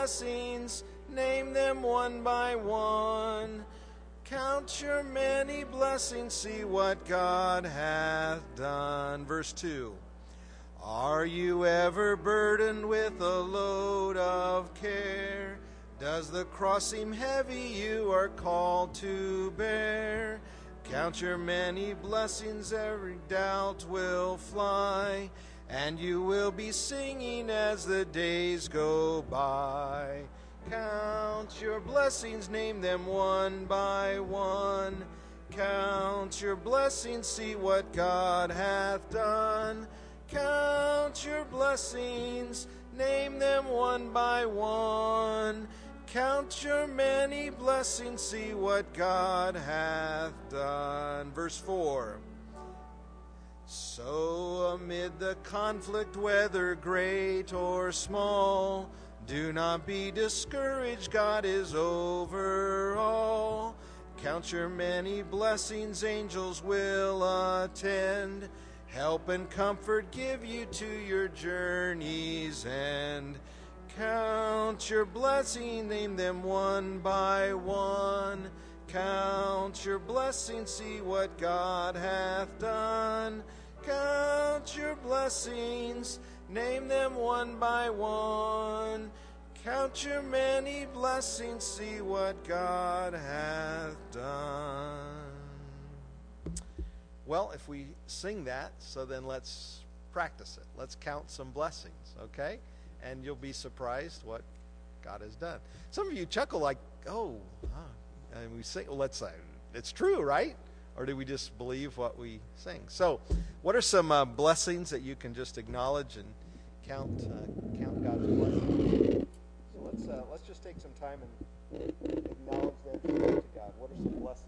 blessings, name them one by one. Count your many blessings, see what God hath done. Verse 2. Are you ever burdened with a load of care? Does the cross seem heavy you are called to bear? Count your many blessings, every doubt will fly, and you will be singing as the days go by. Count your blessings, name them one by one. Count your blessings, see what God hath done. Count your blessings, name them one by one. Count your many blessings, see what God hath done. Verse 4. So amid the conflict, whether great or small, do not be discouraged, God is over all. Count your many blessings, angels will attend. Help and comfort give you to your journey's end. Count your blessings, name them one by one. Count your blessings, see what God hath done. Count your blessings, name them one by one. Count your many blessings, see what God hath done. Well, if we sing that, so then let's practice it. Let's count some blessings, okay? And you'll be surprised what God has done. Some of you chuckle like, and we sing, well, let's say, it's true, right? Or do we just believe what we sing? So, what are some blessings that you can just acknowledge and count God's blessings? So let's just take some time and acknowledge that to God. What are some blessings?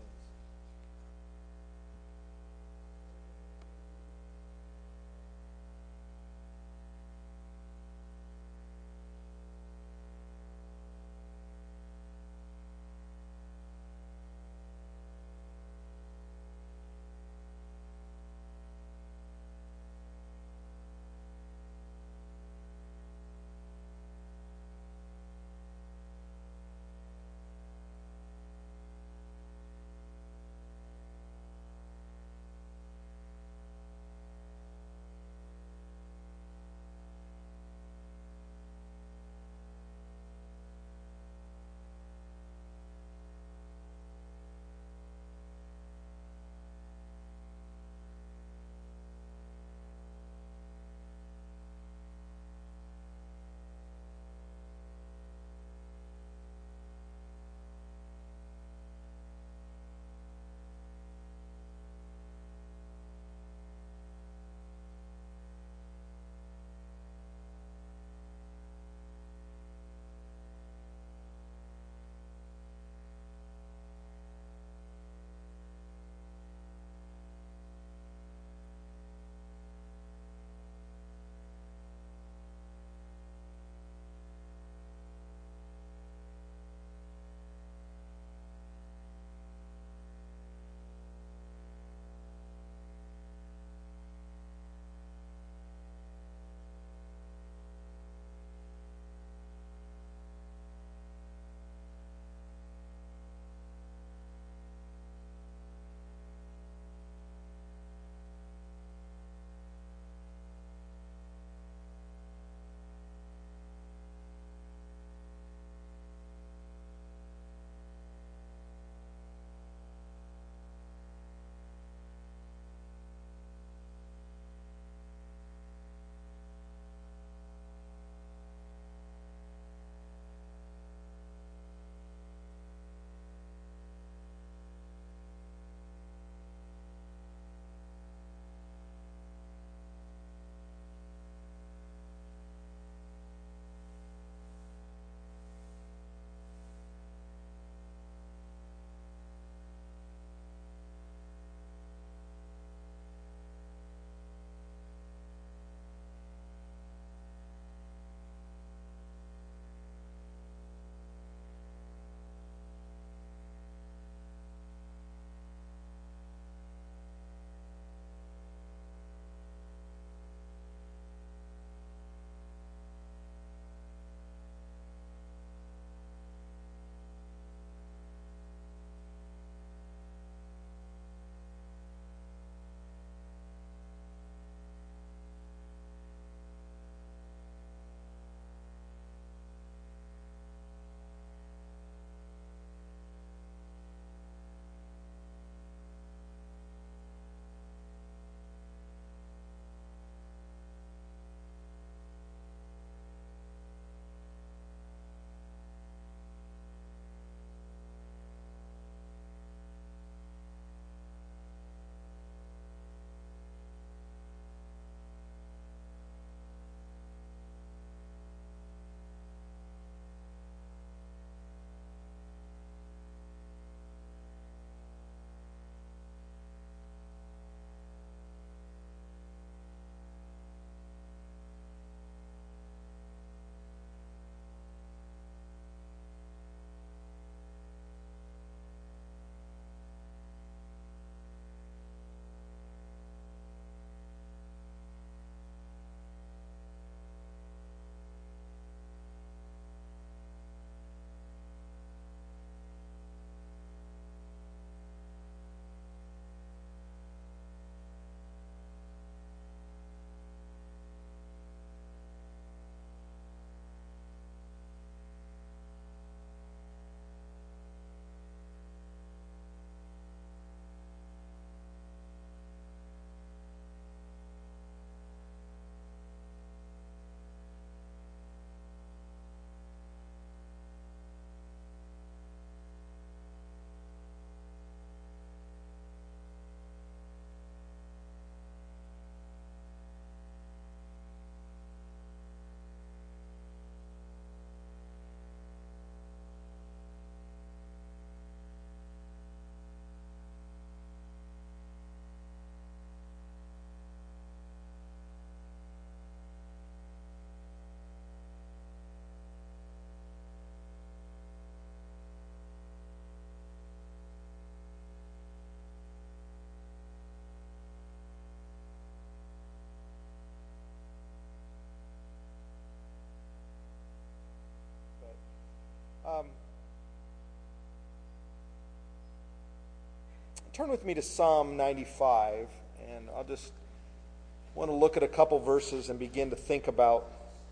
Turn with me to Psalm 95, and I'll just want to look at a couple verses and begin to think about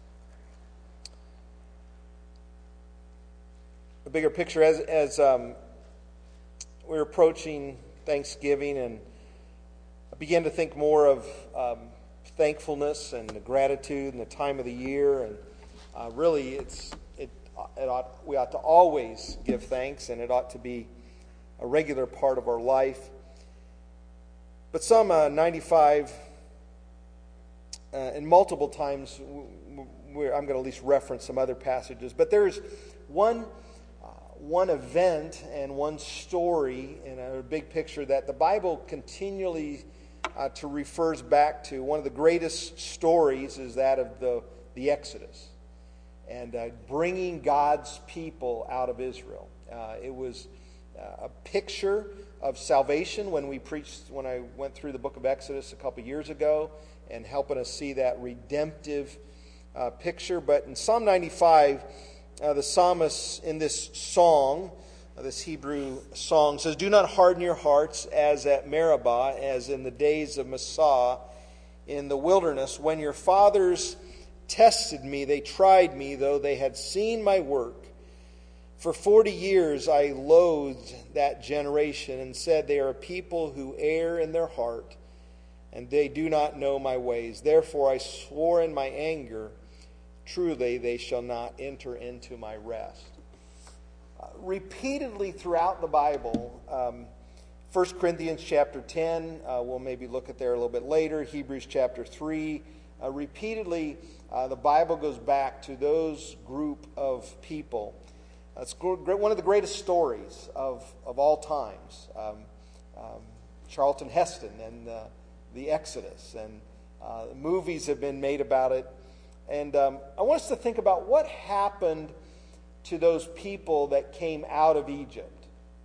the bigger picture as we're approaching Thanksgiving, and I began to think more of thankfulness and the gratitude and the time of the year, and really we ought to always give thanks, and it ought to be a regular part of our life. But Psalm 95, and multiple times, I'm going to at least reference some other passages, but there's one event and one story in a big picture that the Bible continually refers back to. One of the greatest stories is that of the Exodus and bringing God's people out of Israel. It was a picture of salvation when I went through the book of Exodus a couple years ago, and helping us see that redemptive picture. But in Psalm 95, the psalmist in this song, this Hebrew song, says, "Do not harden your hearts as at Meribah, as in the days of Massah in the wilderness, when your fathers tested me, they tried me, though they had seen my work. For 40 years I loathed that generation and said, they are a people who err in their heart, and they do not know my ways. Therefore I swore in my anger, truly they shall not enter into my rest." Repeatedly throughout the Bible, 1 Corinthians chapter 10, we'll maybe look at there a little bit later, Hebrews chapter 3, repeatedly the Bible goes back to those group of people. It's one of the greatest stories of all times. Charlton Heston and the Exodus, and movies have been made about it. And I want us to think about what happened to those people that came out of Egypt.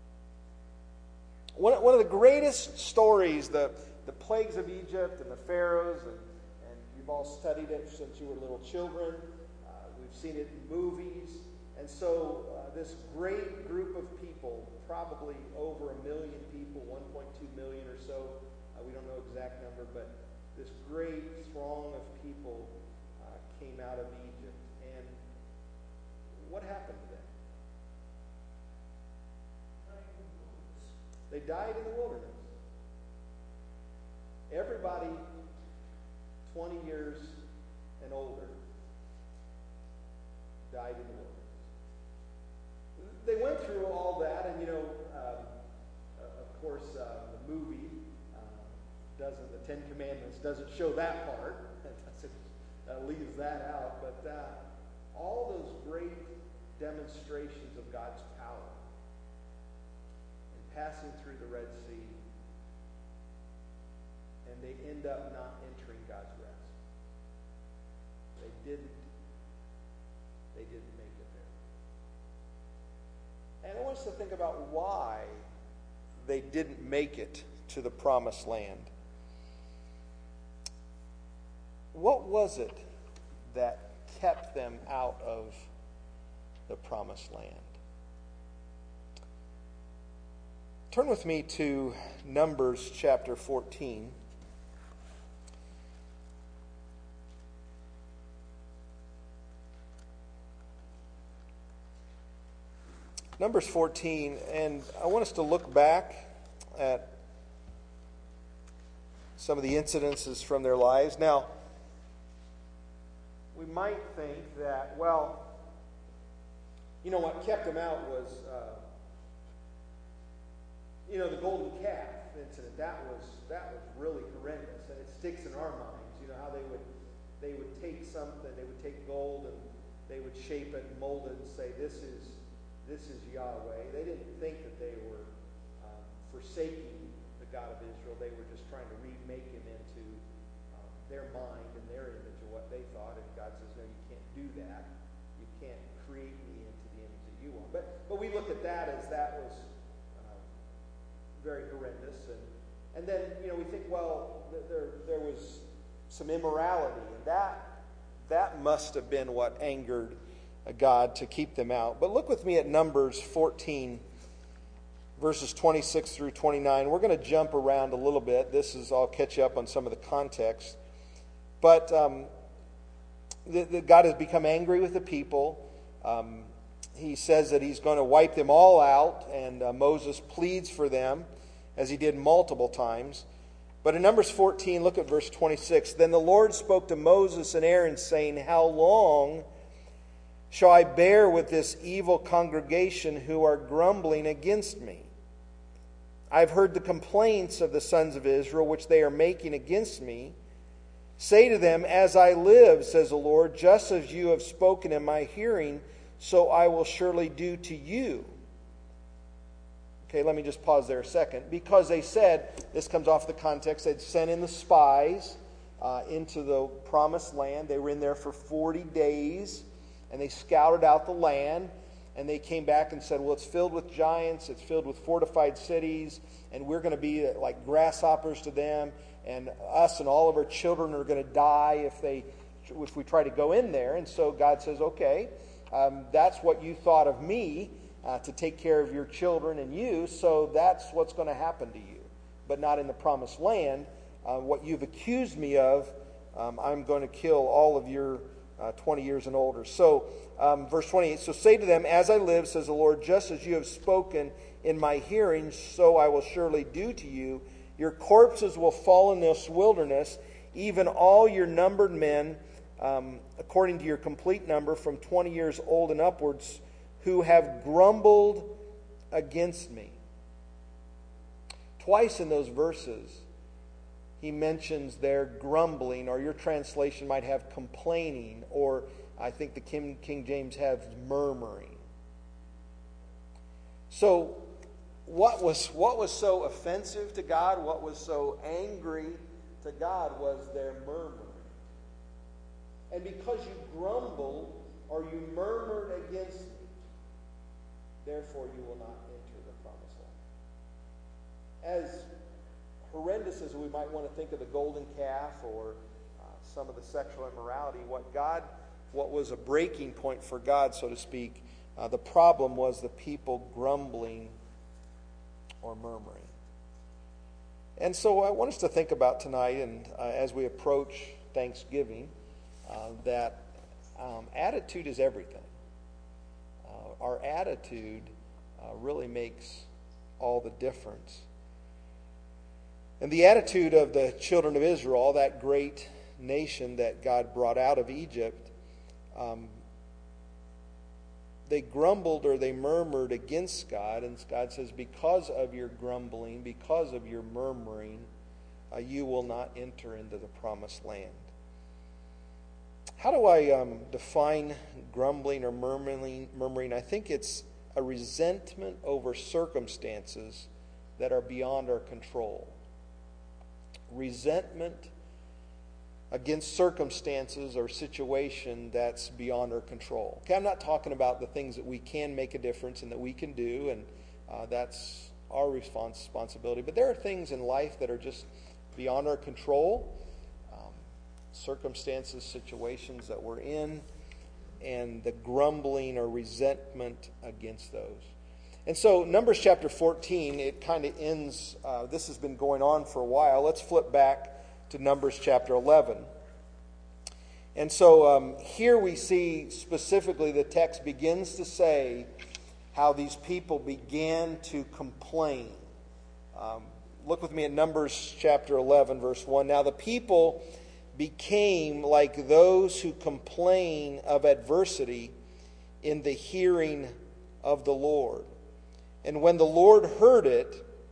One of the greatest stories, the plagues of Egypt and the pharaohs, and you've all studied it since you were little children. We've seen it in movies. And so this great group of people, probably over 1 million people, 1.2 million or so, we don't know exact number, but this great throng of people came out of Egypt. And what happened to them? They died in the wilderness. Everybody 20 years and older died in the wilderness. They went through all that, and of course, the movie doesn't. The Ten Commandments doesn't show that part. Leaves that out. But all those great demonstrations of God's power, and passing through the Red Sea, and they end up not entering God's rest. They didn't make it there. And I want us to think about why they didn't make it to the promised land. What was it that kept them out of the promised land? Turn with me to Numbers chapter 14. Numbers 14, and I want us to look back at some of the incidences from their lives. Now, we might think that, well, what kept them out was, the golden calf incident. That was really horrendous, and it sticks in our minds. How they would take something, they would take gold and they would shape it and mold it and say, this is Yahweh. They didn't think that they were forsaking the God of Israel. They were just trying to remake him into their mind and their image of what they thought. And God says, no, you can't do that. You can't create me into the image that you want. But we look at that as that was very horrendous. And then, we think, well, there was some immorality. And that must have been what angered God to keep them out. But look with me at Numbers 14 verses 26 through 29. We're going to jump around a little bit. I'll catch you up on some of the context. But God has become angry with the people. He says that he's going to wipe them all out, and Moses pleads for them, as he did multiple times. But in Numbers 14, look at verse 26. Then the Lord spoke to Moses and Aaron, saying, How long shall I bear with this evil congregation who are grumbling against me? I have heard the complaints of the sons of Israel, which they are making against me. Say to them, As I live, says the Lord, just as you have spoken in my hearing, so I will surely do to you. Okay, let me just pause there a second. Because they said, this comes off the context, they'd sent in the spies into the promised land. They were in there for 40 days, and they scouted out the land, and they came back and said, well, it's filled with giants, it's filled with fortified cities, and we're going to be like grasshoppers to them, and us and all of our children are going to die if we try to go in there. And so God says, okay, that's what you thought of me, to take care of your children and you, so that's what's going to happen to you. But not in the promised land. What you've accused me of, I'm going to kill all of your 20 years and older. So, verse 28, so say to them, As I live, says the Lord, just as you have spoken in my hearing, so I will surely do to you. Your corpses will fall in this wilderness, even all your numbered men, according to your complete number, from 20 years old and upwards, who have grumbled against me. Twice in those verses, he mentions their grumbling, or your translation might have complaining, or I think the King James has murmuring. So, what was so offensive to God, what was so angry to God was their murmuring. And because you grumbled, or you murmured against me, therefore you will not enter the promised land. As horrendous as we might want to think of the golden calf or some of the sexual immorality, what was a breaking point for God, so to speak, the problem was the people grumbling or murmuring. And so I want us to think about tonight, and as we approach Thanksgiving, that attitude is everything. Our attitude really makes all the difference. And the attitude of the children of Israel, that great nation that God brought out of Egypt, they grumbled or they murmured against God. And God says, because of your grumbling, because of your murmuring, you will not enter into the promised land. How do I define grumbling or murmuring? I think it's a resentment over circumstances that are beyond our control. Resentment against circumstances or situation that's beyond our control. Okay, I'm not talking about the things that we can make a difference and that we can do, and that's our responsibility. But there are things in life that are just beyond our control. Circumstances, situations that we're in, and the grumbling or resentment against those. And so Numbers chapter 14, it kind of ends, this has been going on for a while. Let's flip back to Numbers chapter 11. And so here we see specifically the text begins to say how these people began to complain. Look with me at Numbers chapter 11, verse 1. Now the people became like those who complain of adversity in the hearing of the Lord. And when the Lord heard it,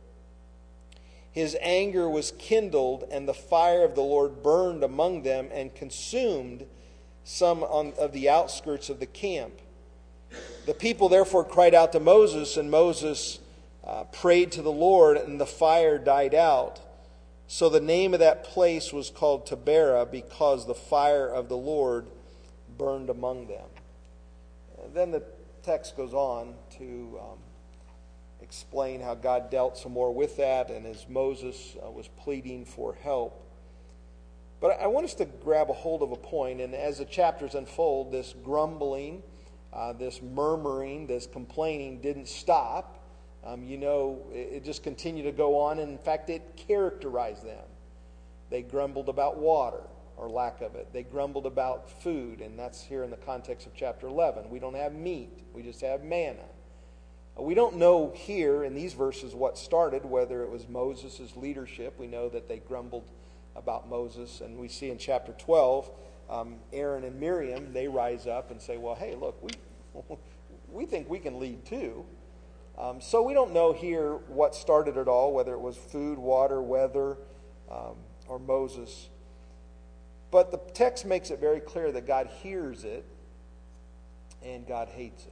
his anger was kindled, and the fire of the Lord burned among them and consumed some of the outskirts of the camp. The people therefore cried out to Moses, and Moses prayed to the Lord, and the fire died out. So the name of that place was called Taberah, because the fire of the Lord burned among them. And then the text goes on to explain how God dealt some more with that, and as Moses was pleading for help. But I want us to grab a hold of a point, and as the chapters unfold, this grumbling, this murmuring, this complaining didn't stop It just continued to go on. And in fact, it characterized them. They grumbled about water, or lack of it. They grumbled about food, and that's here in the context of chapter 11. We don't have meat. We just have manna. We don't know here in these verses what started, whether it was Moses' leadership. We know that they grumbled about Moses, and we see in chapter 12, Aaron and Miriam, they rise up and say, well, hey, look, we think we can lead too. So we don't know here what started it all, whether it was food, water, weather, or Moses. But the text makes it very clear that God hears it and God hates it.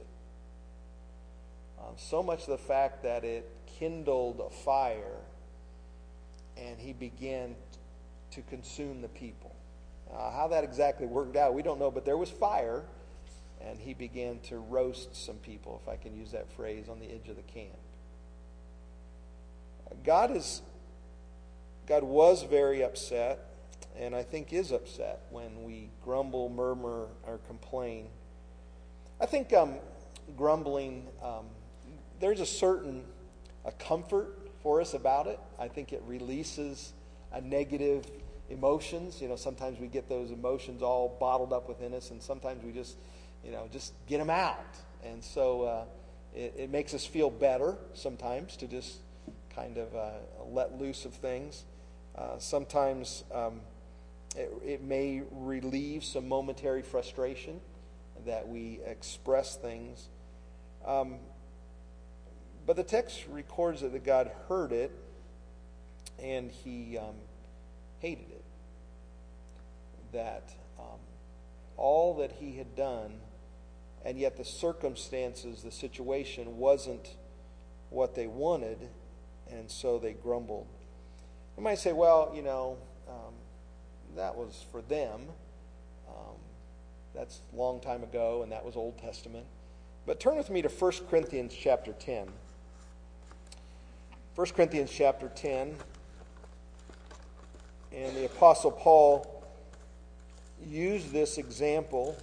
So much the fact that it kindled a fire and he began to consume the people. How that exactly worked out, we don't know, but there was fire and he began to roast some people, if I can use that phrase, on the edge of the camp. God was very upset, and I think is upset when we grumble, murmur, or complain. I think grumbling, there's a certain comfort for us about it. I think it releases negative emotions. Sometimes we get those emotions all bottled up within us, and sometimes we just get them out. And so it makes us feel better sometimes to just kind of let loose of things. Sometimes it may relieve some momentary frustration that we express things. But the text records that God heard it and he hated it. That all that he had done, and yet the circumstances, the situation wasn't what they wanted, and so they grumbled. You might say, well, that was for them. That's a long time ago, and that was Old Testament. But turn with me to 1 Corinthians chapter 10. 1 Corinthians chapter 10. And the Apostle Paul used this example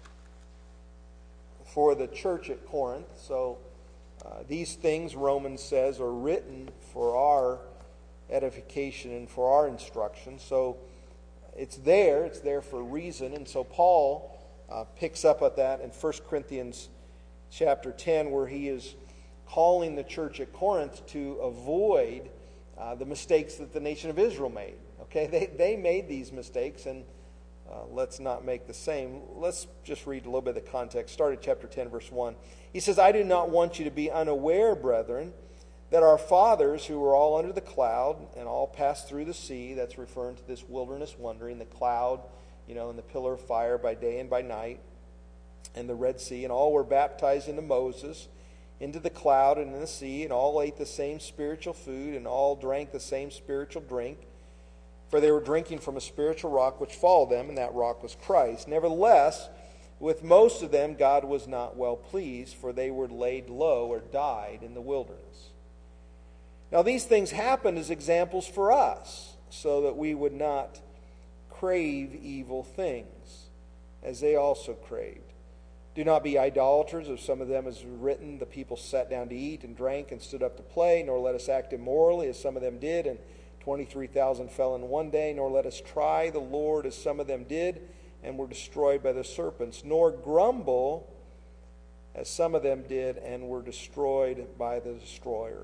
for the church at Corinth. So these things, Romans says, are written for our edification and for our instruction. So it's there for a reason. And so Paul picks up at that in 1 Corinthians chapter 10, where he is calling the church at Corinth to avoid the mistakes that the nation of Israel made. Okay, they made these mistakes, and let's not make the same. Let's just read a little bit of the context. Start at chapter 10, verse 1. He says, I do not want you to be unaware, brethren, that our fathers, who were all under the cloud and all passed through the sea, that's referring to this wilderness wandering, the cloud, and the pillar of fire by day and by night, and the Red Sea, and all were baptized into Moses, into the cloud and in the sea, and all ate the same spiritual food, and all drank the same spiritual drink, for they were drinking from a spiritual rock which followed them, and that rock was Christ. Nevertheless, with most of them God was not well pleased, for they were laid low or died in the wilderness. Now these things happened as examples for us, so that we would not crave evil things, as they also craved. Do not be idolaters, as some of them is written, the people sat down to eat and drank and stood up to play, nor let us act immorally, as some of them did, and 23,000 fell in one day, nor let us try the Lord, as some of them did, and were destroyed by the serpents, nor grumble, as some of them did, and were destroyed by the destroyer.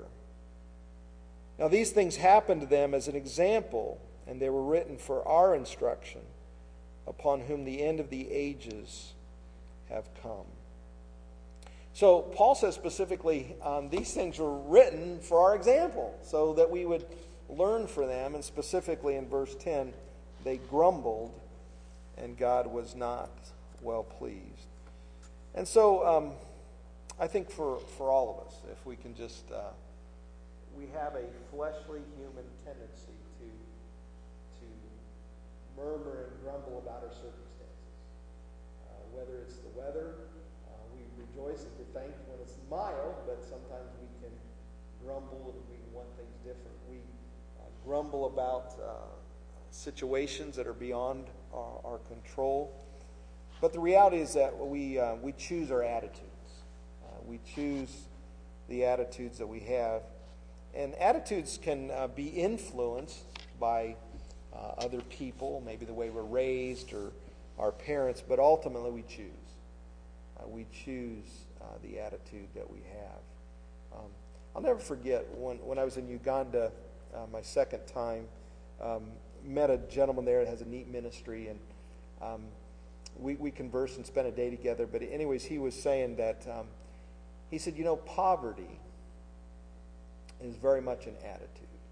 Now these things happened to them as an example, and they were written for our instruction, upon whom the end of the ages have come. So Paul says specifically, these things were written for our example, so that we would learn from them. And specifically in verse 10, they grumbled, and God was not well pleased. And so I think for all of us, if we can just, we have a fleshly human tendency to murmur and grumble about our circumstances. Whether it's the weather, we rejoice and we're thankful when it's mild, but sometimes we can grumble and we want things different. We grumble about situations that are beyond our control. But the reality is that we choose our attitudes. We choose the attitudes that we have. And attitudes can be influenced by other people, maybe the way we're raised or our parents, but ultimately we choose. We choose the attitude that we have. I'll never forget when I was in Uganda my second time, met a gentleman there that has a neat ministry, and we conversed and spent a day together. But anyways, he was saying that, he said, poverty is very much an attitude.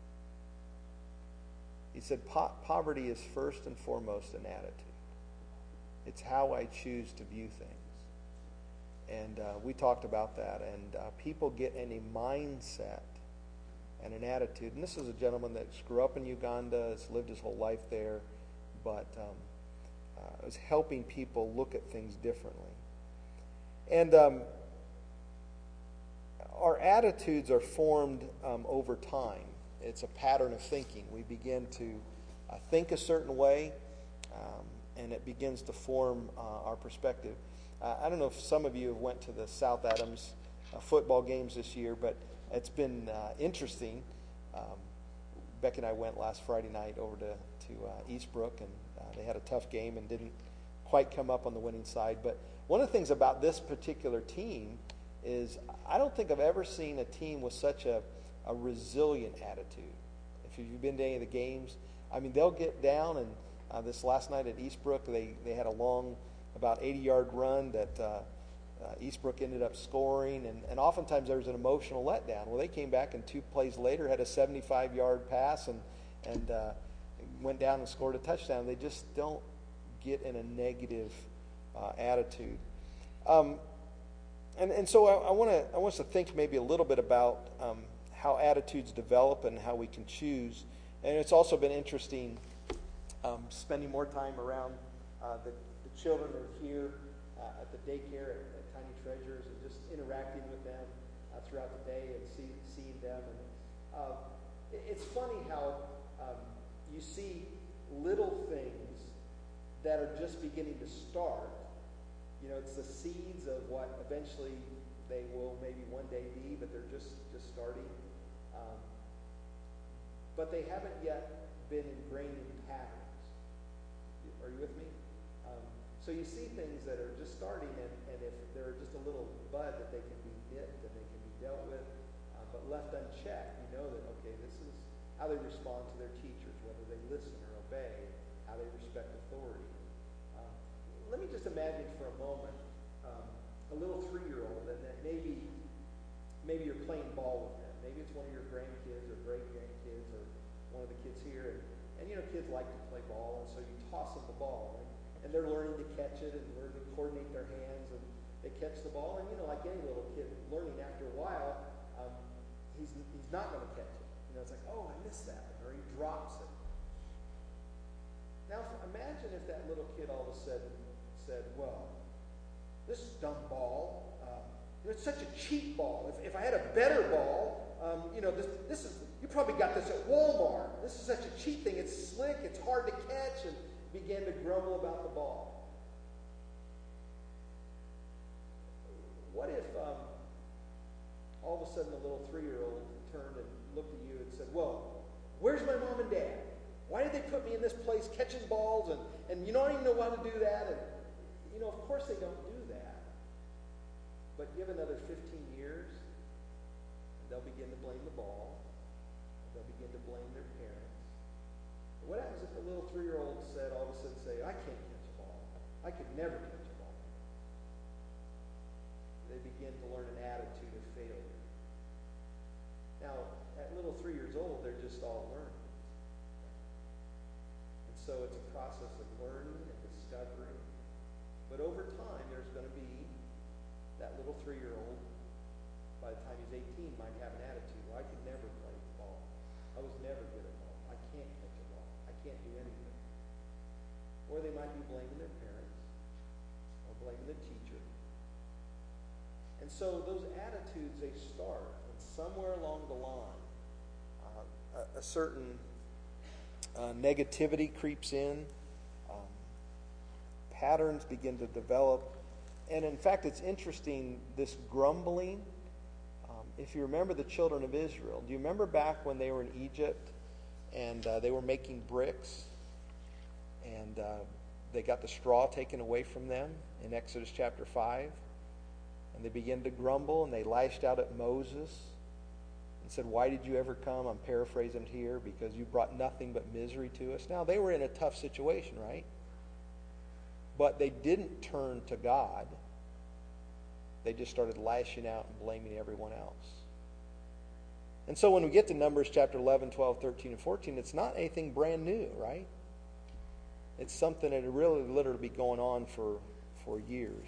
He said, poverty is first and foremost an attitude. It's how I choose to view things. And we talked about that. And people get in a mindset and an attitude. And this is a gentleman that grew up in Uganda, has lived his whole life there, but is helping people look at things differently. And our attitudes are formed over time. It's a pattern of thinking. We begin to think a certain way, and it begins to form our perspective. I don't know if some of you have went to the South Adams football games this year, but it's been interesting. Becky and I went last Friday night over to Eastbrook, and they had a tough game and didn't quite come up on the winning side. But one of the things about this particular team is I don't think I've ever seen a team with such a resilient attitude. If you've been to any of the games, I mean, they'll get down, and this last night at Eastbrook, they had a long, about 80-yard run that Eastbrook ended up scoring, and oftentimes there was an emotional letdown. Well, they came back, and 2 plays later had a 75-yard pass and went down and scored a touchdown. They just don't get in a negative attitude. And so I want us to think maybe a little bit about how attitudes develop and how we can choose. And it's also been interesting spending more time around the children that are here at the daycare at Tiny Treasures, and just interacting with them throughout the day and seeing them. And it's funny how you see little things that are just beginning to start. It's the seeds of what eventually they will maybe one day be, but they're just starting. But they haven't yet been ingrained in patterns. Are you with me? So you see things that are just starting, and if they're just a little bud that they can be nipped and they can be dealt with, but left unchecked, you know that, okay, this is how they respond to their teachers, whether they listen or obey, how they respect authority. Let me just imagine for a moment a little 3-year-old, and that maybe you're playing ball with them. Maybe it's one of your grandkids or great-grandkids or one of the kids here, and kids like to play ball, and so you toss them the ball, and they're learning to catch it and learning to coordinate their hands, and they catch the ball, and like any little kid learning, after a while, he's not going to catch it. It's like, oh, I missed that one, or he drops it. Now imagine if that little kid all of a sudden said, well, this is dumb ball. It's such a cheap ball. If I had a better ball, this is, you probably got this at Walmart. This is such a cheap thing. It's slick. It's hard to catch. And began to grumble about the ball. What if all of a sudden the little 3-year-old turned and looked at you and said, well, where's my mom and dad? Why did they put me in this place catching balls? And I don't even know how to do that. And, of course they don't do that. But give another 15 years, and they'll begin to blame the ball. They'll begin to blame their parents. What happens if the little 3-year-old said, all of a sudden say, I can't catch a ball. I could never catch a ball. They begin to learn an attitude of failure. Now, at little 3 years old, they're just all learning. And so it's a process of learning and discovery. But over time, there's going to be that little 3-year-old, by the time he's 18, might have an attitude. Well, I could never play ball. I was never good at ball. I can't catch a ball. I can't do anything. Or they might be blaming their parents or blaming the teacher. And so those attitudes, they start, and somewhere along the line, a certain negativity creeps in. Patterns begin to develop. And in fact, it's interesting, this grumbling, if you remember the children of Israel, do you remember back when they were in Egypt and they were making bricks and they got the straw taken away from them in Exodus chapter 5? And they began to grumble and they lashed out at Moses and said, "Why did you ever come?" I'm paraphrasing here, because you brought nothing but misery to us. Now, they were in a tough situation, right? But they didn't turn to God. They just started lashing out and blaming everyone else. And so when we get to Numbers chapter 11, 12, 13, and 14, it's not anything brand new, right? It's something that had really literally been going on for years.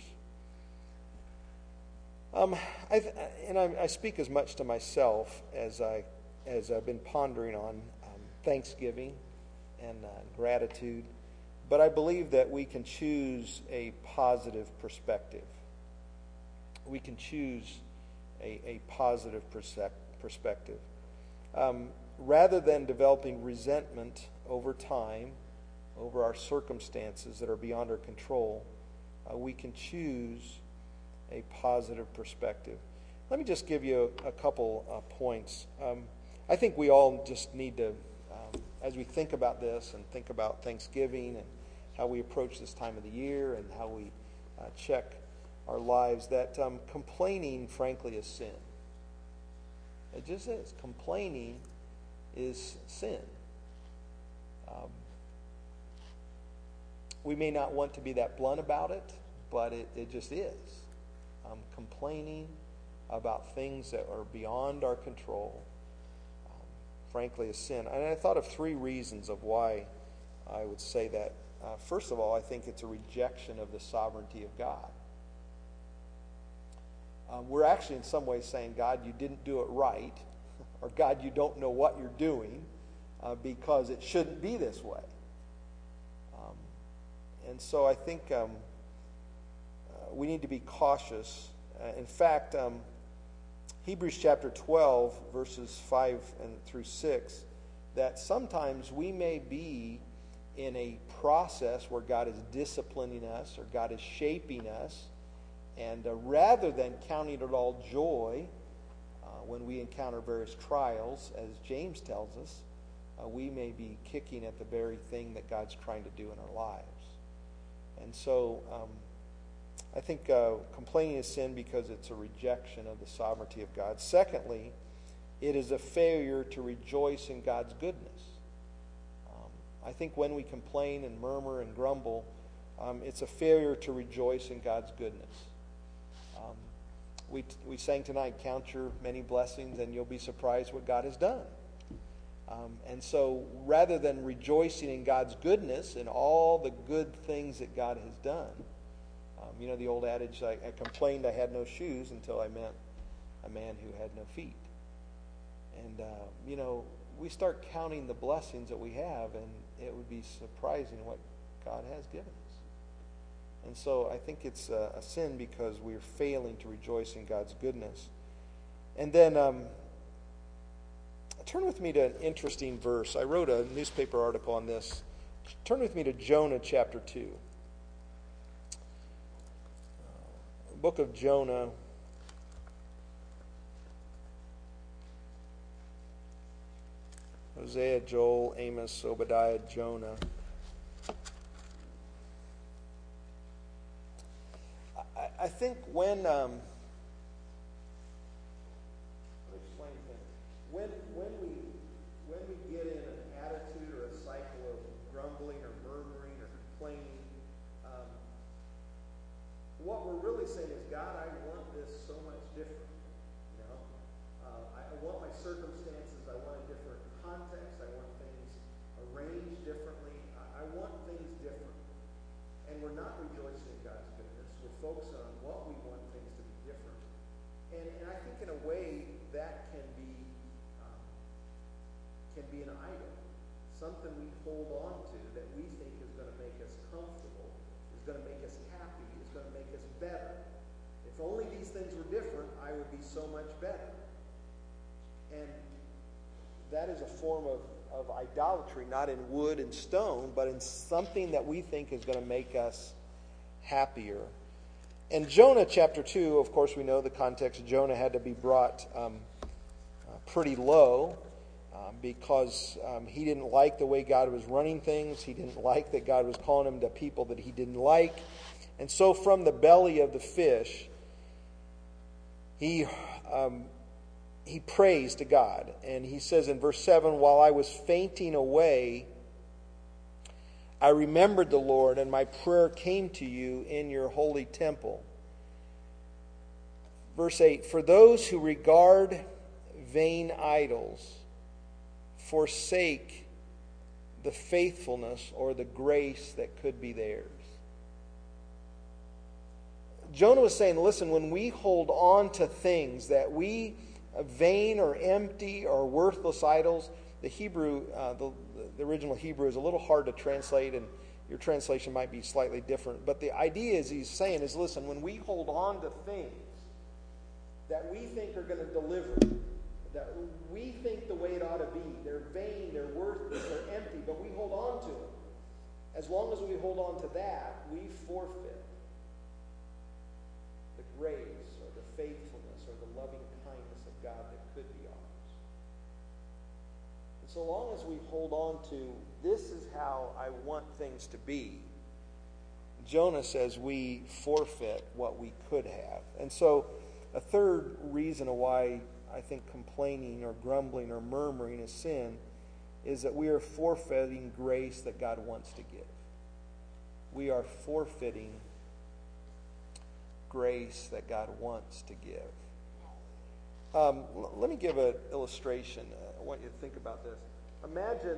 I speak as much to myself as I've been pondering on Thanksgiving and gratitude. But I believe that we can choose a positive perspective. We can choose a positive perspective. Rather than developing resentment over time, over our circumstances that are beyond our control, we can choose a positive perspective. Let me just give you a couple points. I think we all just need to, as we think about this and think about Thanksgiving and how we approach this time of the year and how we check our lives, that complaining, frankly, is sin. It just is. Complaining is sin. We may not want to be that blunt about it, but it just is. Complaining about things that are beyond our control, frankly, is sin. And I thought of 3 reasons of why I would say that. First of all, I think it's a rejection of the sovereignty of God. We're actually in some ways saying, "God, you didn't do it right," or "God, you don't know what you're doing because it shouldn't be this way." And so I think we need to be cautious. In fact, Hebrews chapter 12, verses 5 through 6, that sometimes we may be in a process where God is disciplining us or God is shaping us, and rather than counting it all joy when we encounter various trials, as James tells us, we may be kicking at the very thing that God's trying to do in our lives. And so I think complaining is sin because it's a rejection of the sovereignty of God. Secondly, it is a failure to rejoice in God's goodness. I think when we complain and murmur and grumble, it's a failure to rejoice in God's goodness. We sang tonight, "Count your many blessings and you'll be surprised what God has done." And so rather than rejoicing in God's goodness and all the good things that God has done, the old adage, I complained I had no shoes until I met a man who had no feet. And, we start counting the blessings that we have, and it would be surprising what God has given us. And so I think it's a sin because we're failing to rejoice in God's goodness. And then turn with me to an interesting verse. I wrote a newspaper article on this. Turn with me to Jonah chapter 2. The book of Jonah. Hosea, Joel, Amos, Obadiah, Jonah. I think when we get in an attitude or a cycle of grumbling or murmuring or complaining, what we're really saying is, "God, I want this so much different. I want my circumstances. I want a different context. I want things arranged differently. I want things different." And we're not rejoicing in God's goodness. We're focused on what we want things to be different. And I think in a way that can be an idol, something we hold on to that we think is going to make us comfortable, is going to make us happy, is going to make us better. If only these things were different, I would be so much better. And that is a form of idolatry, not in wood and stone, but in something that we think is going to make us happier. In Jonah chapter 2, of course, we know the context. Jonah had to be brought pretty low because he didn't like the way God was running things. He didn't like that God was calling him to people that he didn't like. And so from the belly of the fish, he prays to God. And he says in verse 7, while I was fainting away, I remembered the Lord, and my prayer came to you in your holy temple. Verse 8, for those who regard vain idols forsake the faithfulness or the grace that could be theirs. Jonah was saying, listen, when we hold on to things that we vain or empty or worthless idols, the Hebrew, the original Hebrew is a little hard to translate, and your translation might be slightly different. But the idea is he's saying is, listen, when we hold on to things that we think are going to deliver, that we think the way it ought to be, they're vain, they're worthless, they're empty, but we hold on to them. As long as we hold on to that, we forfeit the grace or the faithfulness or the loving kindness of God that could be ours. And so long as we hold on to, this is how I want things to be, Jonah says we forfeit what we could have. And so a third reason why I think complaining or grumbling or murmuring is sin is that we are forfeiting grace that God wants to give. We are forfeiting grace that God wants to give. Let me give an illustration. I want you to think about this. Imagine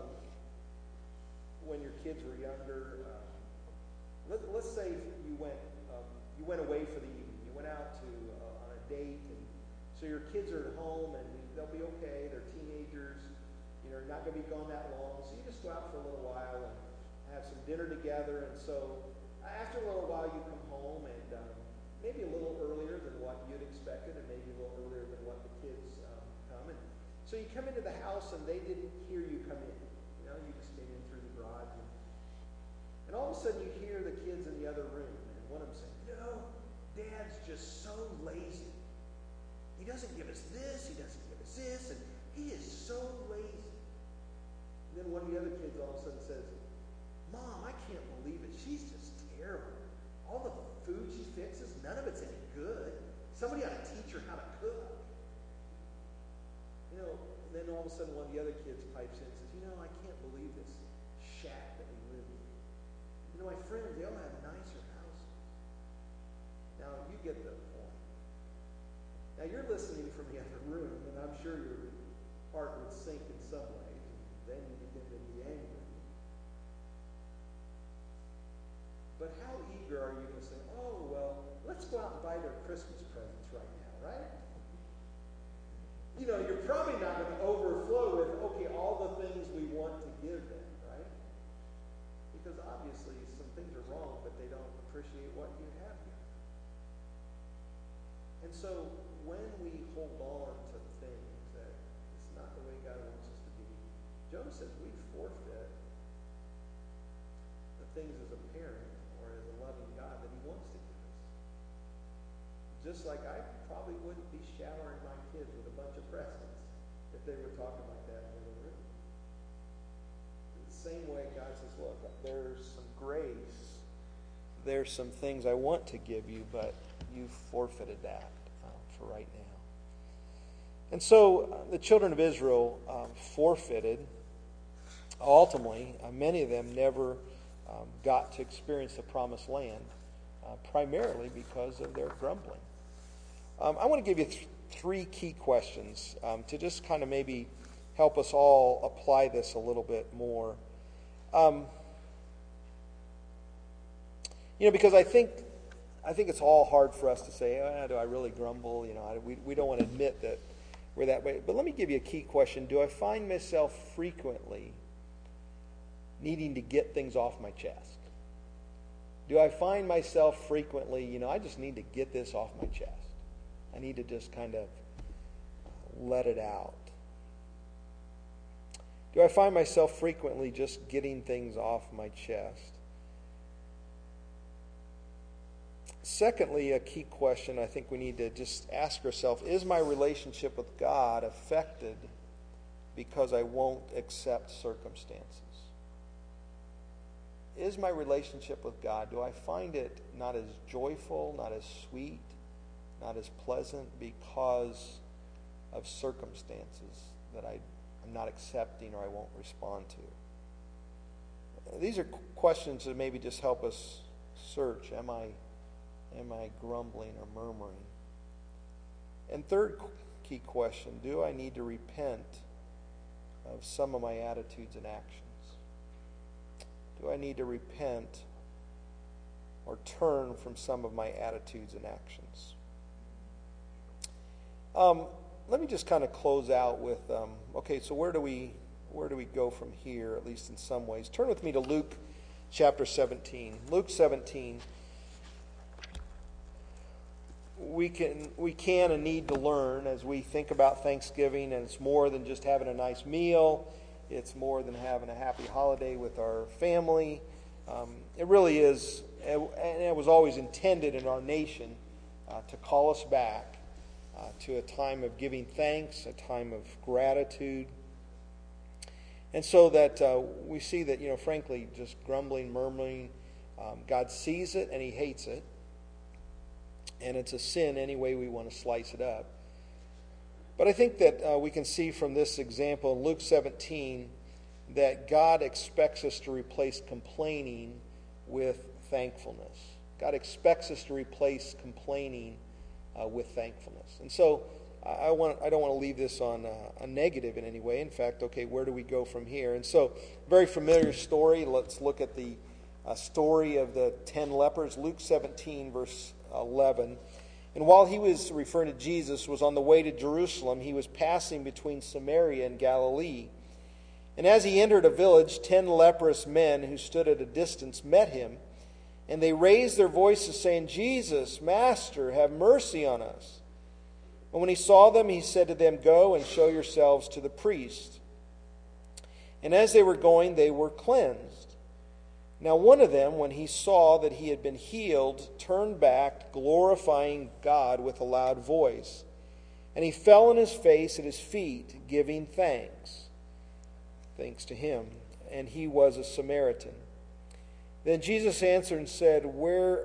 when your kids were younger. Let's say you went away for the evening. You went out to on a date, and so your kids are at home, and they'll be okay. They're teenagers. You're not going to be gone that long, so you just go out for a little while and have some dinner together. And so after a little while, you come home, and maybe a little earlier than what you'd expected, and maybe a little earlier than what the kids come. And so you come into the house, and they didn't hear you come in. You just came in through the garage. And all of a sudden, you hear the kids in the other room, and one of them saying, Dad's just so lazy. He doesn't give us this, he doesn't give us this, and he is so lazy. And then one of the other kids all of a sudden says, Mom, I can't believe it. She's just terrible. All the food she fixes, none of it's any good. Somebody ought to teach her how to cook. And then all of a sudden one of the other kids pipes in and says, I can't believe this shack that we live in. My friends, they all have nicer houses. Now, you get the point. Now, you're listening from the other room, and I'm sure your heart would sink in some ways, and then you begin to be angry. But how eager are you to say, let's go out and buy their Christmas presents right now, right? You're probably not going to overflow with, all the things we want to give them, right? Because obviously some things are wrong, but they don't appreciate what you have here. And so when we hold on to things that it's not the way God wants us to be, Jonah says we forfeit the things as a parent or as a loving God that he wants to give us. Just like I probably wouldn't be showering my kids with a bunch of presents if they were talking like that in the room. Same way God says, look, there's some grace, there's some things I want to give you, but you've forfeited that for right now. And so the children of Israel forfeited. Ultimately, many of them never got to experience the promised land, primarily because of their grumbling. I want to give you three key questions to just kind of maybe help us all apply this a little bit more. Because I think it's all hard for us to say, do I really grumble? We don't want to admit that we're that way. But let me give you a key question. Do I find myself frequently needing to get things off my chest? Do I find myself frequently, I just need to get this off my chest. I need to just kind of let it out. Do I find myself frequently just getting things off my chest? Secondly, a key question I think we need to just ask ourselves, is my relationship with God affected because I won't accept circumstances? Is my relationship with God, do I find it not as joyful, not as sweet, not as pleasant because of circumstances that I'm not accepting or I won't respond to? These are questions that maybe just help us search. Am I grumbling or murmuring? And third key question, do I need to repent of some of my attitudes and actions? Do I need to repent or turn from some of my attitudes and actions? Let me just kind of close out with, okay, so where do we go from here, at least in some ways? Turn with me to Luke chapter 17. Luke 17. We can and need to learn as we think about Thanksgiving, and it's more than just having a nice meal. It's more than having a happy holiday with our family. It really is, and it was always intended in our nation to call us back to a time of giving thanks, a time of gratitude. And so that we see that, frankly, just grumbling, murmuring, God sees it and He hates it. And it's a sin any way we want to slice it up. But I think that we can see from this example in Luke 17 that God expects us to replace complaining with thankfulness. God expects us to replace complaining with thankfulness. And so I don't want to leave this on a negative in any way. In fact, okay, where do we go from here? And so, very familiar story. Let's look at the story of the 10 lepers. Luke 17, verse 11. And while he was, referring to Jesus, was on the way to Jerusalem, he was passing between Samaria and Galilee. And as he entered a village, 10 leprous men who stood at a distance met him. And they raised their voices, saying, Jesus, Master, have mercy on us. And when he saw them, he said to them, Go and show yourselves to the priest. And as they were going, they were cleansed. Now one of them, when he saw that he had been healed, turned back, glorifying God with a loud voice. And he fell on his face at his feet, giving thanks. Thanks to him. And he was a Samaritan. Then Jesus answered and said, Were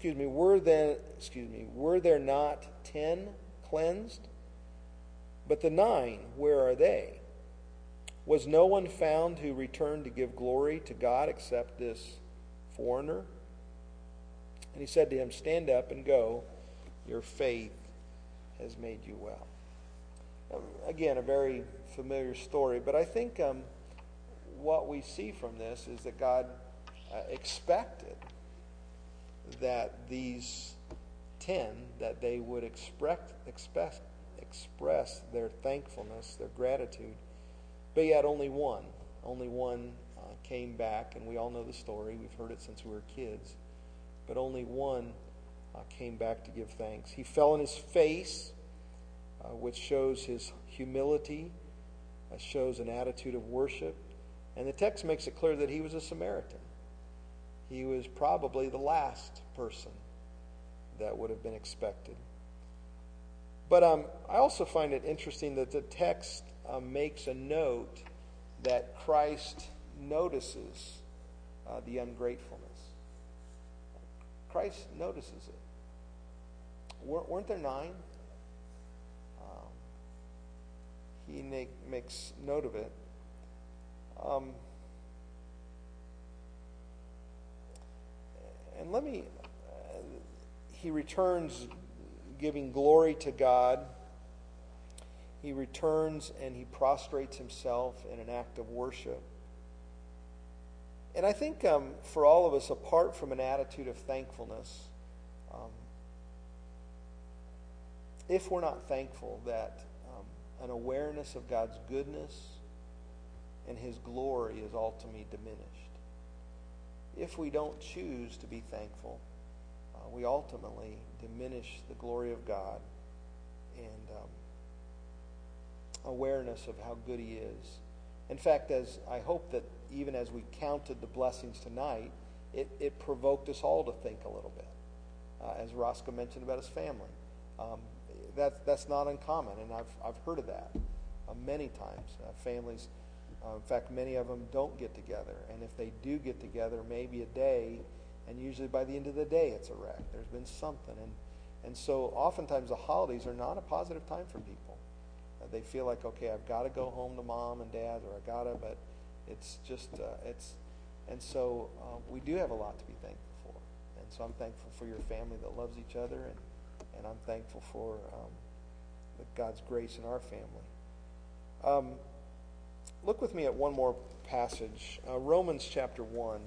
there not 10 cleansed? But the 9, where are they? Was no one found who returned to give glory to God except this foreigner? And he said to him, Stand up and go. Your faith has made you well. Again, a very familiar story, but I think what we see from this is that God expected that these 10, that they would express their thankfulness, their gratitude. But yet only one came back, and we all know the story. We've heard it since we were kids. But only one came back to give thanks. He fell on his face, which shows his humility, shows an attitude of worship. And the text makes it clear that he was a Samaritan. He was probably the last person that would have been expected. But I also find it interesting that the text makes a note that Christ notices the ungratefulness. Christ notices it. Weren't there 9? He makes note of it. And he returns giving glory to God. He returns and he prostrates himself in an act of worship. And I think for all of us, apart from an attitude of thankfulness, if we're not thankful, that an awareness of God's goodness and His glory is ultimately diminished. If we don't choose to be thankful, we ultimately diminish the glory of God and awareness of how good He is. In fact, as I hope that even as we counted the blessings tonight, it provoked us all to think a little bit. as Roscoe mentioned about his family. That's not uncommon, and I've heard of that many times. Families, in fact, many of them don't get together, and if they do get together, maybe a day, and usually by the end of the day it's a wreck. There's been something, and so oftentimes the holidays are not a positive time for people. They feel like, okay, I've got to go home to mom and dad, or I gotta, but it's just and so we do have a lot to be thankful for, and so I'm thankful for your family that loves each other, and I'm thankful for God's grace in our family. Look with me at one more passage, Romans chapter 1.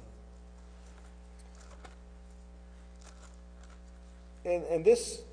And this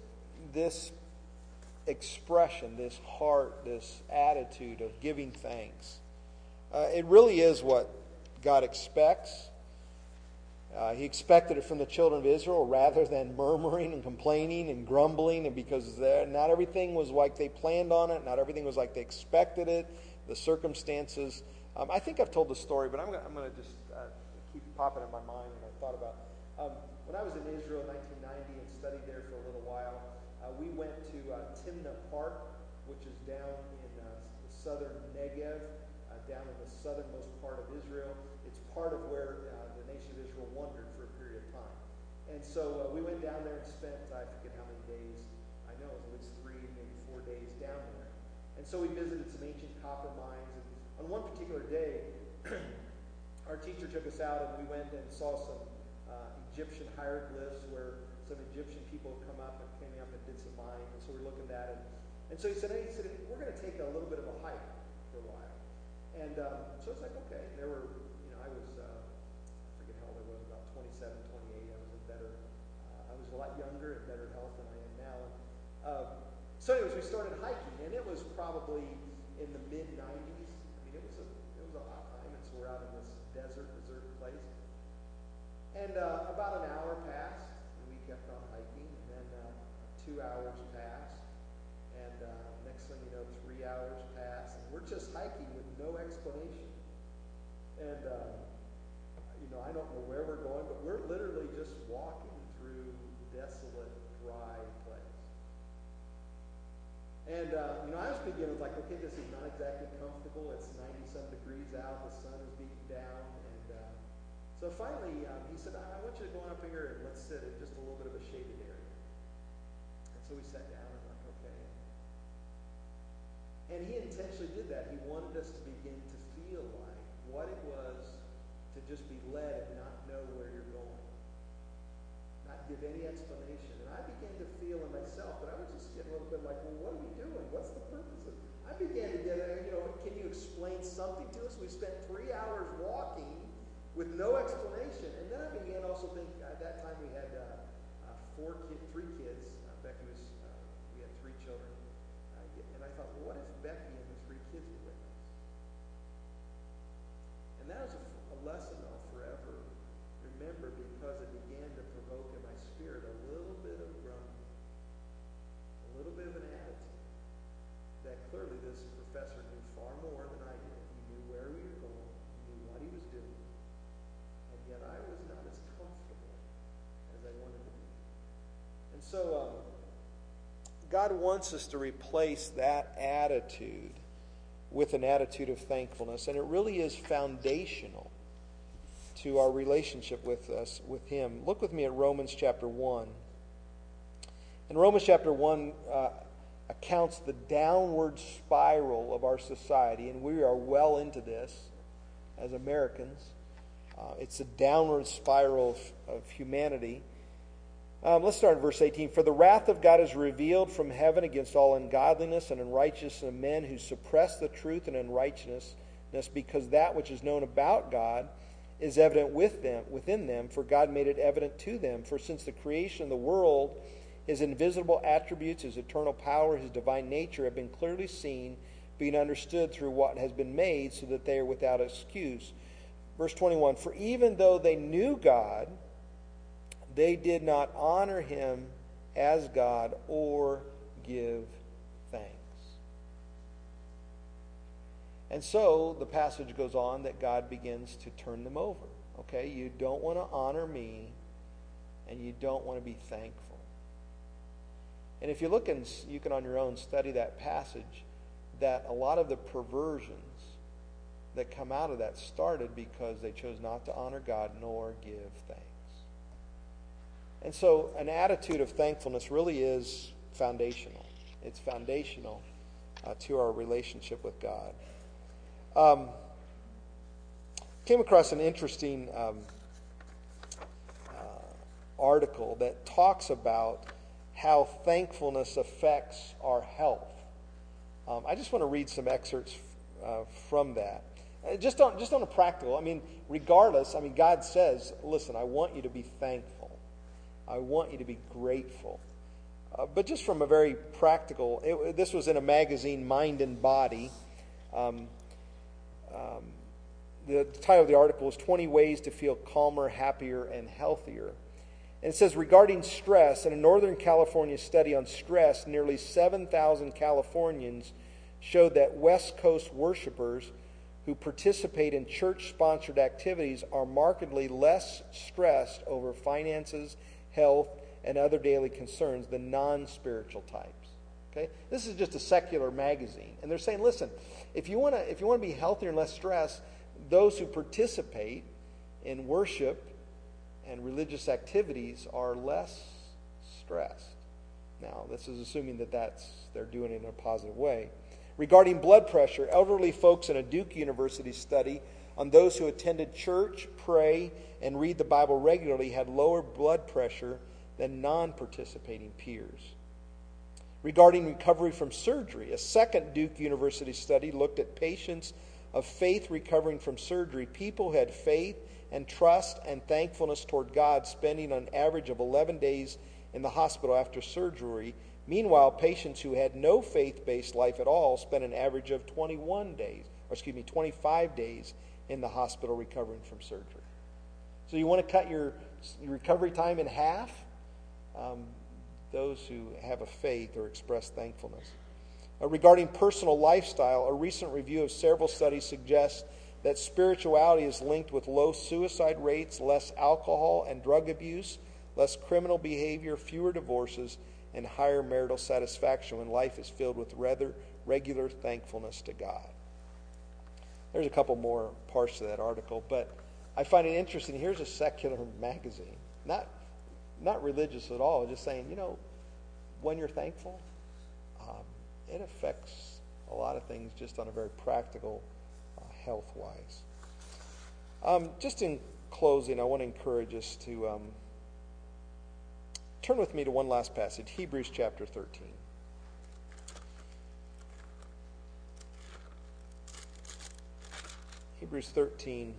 expression, this heart, this attitude of giving thanks, it really is what God expects. He expected it from the children of Israel rather than murmuring and complaining and grumbling, and because not everything was like they planned on it, not everything was like they expected it, the circumstances. I think I've told the story, but I'm going to just keep popping in my mind, and I thought about when I was in Israel in 1990 and studied there for a little while. We went to Timnah Park, which is down in the southern Negev, down in the southernmost part of Israel. It's part of where the nation of Israel wandered for a period of time. And so we went down there and spent, I forget how many days, I know it was at least 3, maybe 4 days down there. And so we visited some ancient copper mines. And on one particular day, our teacher took us out and we went and saw some Egyptian hieroglyphs where some Egyptian people had come up and came up and did some mining. And so we're looking at it. And so he said, we're going to take a little bit of a hike for a while. And so it's like, okay. There were, I was, I forget how old I was, about 27, 28. I was a lot younger and better health than I am now. So anyways, we started hiking, and it was probably in the mid-90s. I mean, it was a hot time, and so we're out in this desert place. And about an hour passed, and we kept on hiking, and then 2 hours passed, and next thing you know, 3 hours passed, and we're just hiking with no explanation. And, I don't know where we're going, but we're literally just walking through desolate, dry place. And, I was beginning like, okay, this is not exactly comfortable. It's 90-some degrees out. The sun is beating down. And so finally, he said, I want you to go on up here and let's sit in just a little bit of a shaded area. And so we sat down and I'm like, okay. And he intentionally did that. He wanted us to begin to feel like what it was to just be led and not know where you're going. Not give any explanation. And I began to feel in myself, but I was just getting a little bit like, well, what are we doing? What's the purpose of it? I began to get, can you explain something to us? We spent 3 hours walking with no explanation. And then I began also to think, at that time we had 3 kids. Becky was, we had 3 children. And I thought, well, what if Becky and the 3 kids were with us? And that was a lesson I'll forever remember, because it began to provoke in my spirit a little bit of grumbling, a little bit of an attitude that clearly this professor knew far more than I did. He knew where we were going, he knew what he was doing, and yet I was not as comfortable as I wanted to be. And so God wants us to replace that attitude with an attitude of thankfulness, and it really is foundational to our relationship with Him. Look with me at Romans chapter 1. And Romans chapter 1 accounts the downward spiral of our society, and we are well into this as Americans. It's a downward spiral of humanity. Let's start in verse 18. For the wrath of God is revealed from heaven against all ungodliness and unrighteousness of men who suppress the truth and unrighteousness, because that which is known about God is evident within them, for God made it evident to them. For since the creation of the world, His invisible attributes, His eternal power, His divine nature have been clearly seen, being understood through what has been made, so that they are without excuse. Verse 21, for even though they knew God, they did not honor Him as God or give thanks. And so the passage goes on that God begins to turn them over. Okay, you don't want to honor me, and you don't want to be thankful. And if you look and you can on your own study that passage, that a lot of the perversions that come out of that started because they chose not to honor God nor give thanks. And so an attitude of thankfulness really is foundational. It's foundational to our relationship with God. Came across an interesting article that talks about how thankfulness affects our health. I just want to read some excerpts from that. Just on a practical, regardless, God says, listen, I want you to be thankful. I want you to be grateful. But just from a very practical, this was in a magazine, Mind and Body. The title of the article is 20 Ways to Feel Calmer, Happier, and Healthier. And it says, regarding stress, in a Northern California study on stress, nearly 7,000 Californians showed that West Coast worshipers who participate in church-sponsored activities are markedly less stressed over finances, health, and other daily concerns than non-spiritual types. Okay? This is just a secular magazine. And they're saying, listen, if you want to be healthier and less stressed, those who participate in worship and religious activities are less stressed. Now, this is assuming that they're doing it in a positive way. Regarding blood pressure, elderly folks in a Duke University study on those who attended church, pray, and read the Bible regularly had lower blood pressure than non-participating peers. Regarding recovery from surgery, a second Duke University study looked at patients of faith recovering from surgery, people who had faith and trust and thankfulness toward God, spending an average of 11 days in the hospital after surgery. Meanwhile, patients who had no faith-based life at all spent an average of 25 days in the hospital recovering from surgery. So you want to cut your recovery time in half? Those who have a faith or express thankfulness. Regarding personal lifestyle, a recent review of several studies suggests that spirituality is linked with low suicide rates, less alcohol and drug abuse, less criminal behavior, fewer divorces, and higher marital satisfaction when life is filled with regular thankfulness to God. There's a couple more parts to that article, but I find it interesting. Here's a secular magazine, not religious at all, just saying, when you're thankful, it affects a lot of things just on a very practical, health-wise. Just in closing, I want to encourage us to turn with me to one last passage, Hebrews chapter 13. Hebrews 13.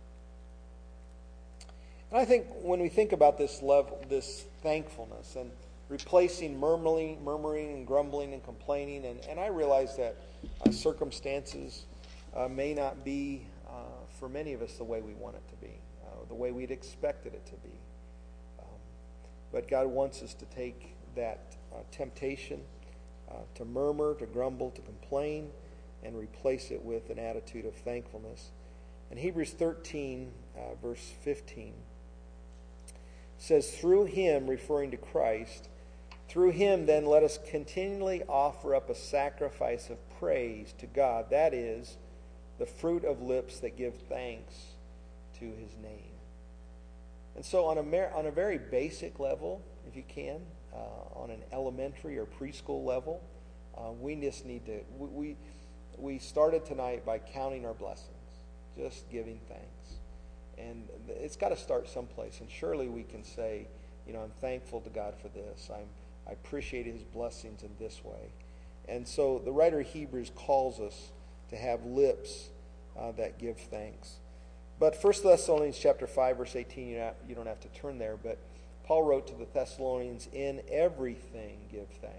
And I think when we think about this thankfulness and replacing murmuring and grumbling and complaining, and I realize that circumstances may not be, for many of us, the way we want it to be, the way we'd expected it to be. But God wants us to take that temptation to murmur, to grumble, to complain, and replace it with an attitude of thankfulness. And Hebrews 13, verse 15, says, through him, referring to Christ, through him then let us continually offer up a sacrifice of praise to God. That is, the fruit of lips that give thanks to his name. And so on a very basic level, if you can, on an elementary or preschool level, we just need to, we started tonight by counting our blessings, just giving thanks. And it's got to start someplace. And surely we can say, I'm thankful to God for this. I appreciate his blessings in this way. And so the writer of Hebrews calls us to have lips that give thanks. But 1 Thessalonians chapter 5, verse 18, you don't have to turn there, but Paul wrote to the Thessalonians, in everything give thanks.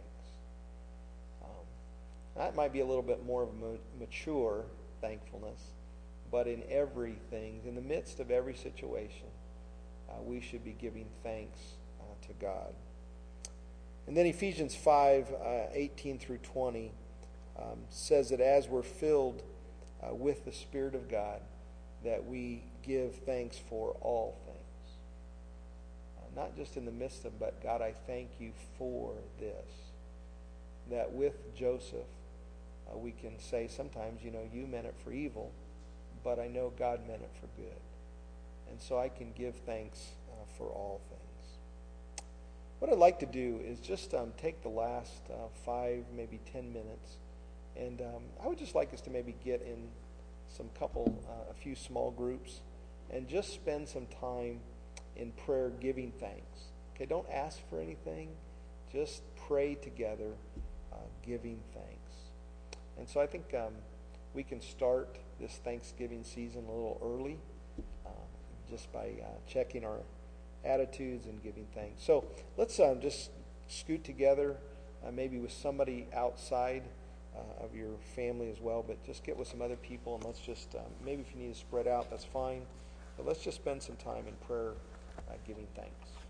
That might be a little bit more of a mature thankfulness, but in everything, in the midst of every situation, we should be giving thanks to God. And then Ephesians 5, 18 through 20 says that as we're filled with the Spirit of God, that we give thanks for all things. not just in the midst of, but God, I thank you for this. That with Joseph, we can say sometimes, you meant it for evil, but I know God meant it for good. And so I can give thanks for all things. What I'd like to do is just take the last 5, maybe 10 minutes, and I would just like us to maybe get in a few small groups, and just spend some time in prayer giving thanks. Okay, don't ask for anything. Just pray together, giving thanks. And so I think we can start this Thanksgiving season a little early, just by checking our attitudes and giving thanks. So let's just scoot together, maybe with somebody outside of your family as well, but just get with some other people, and let's just, maybe if you need to spread out, that's fine, but let's just spend some time in prayer giving thanks.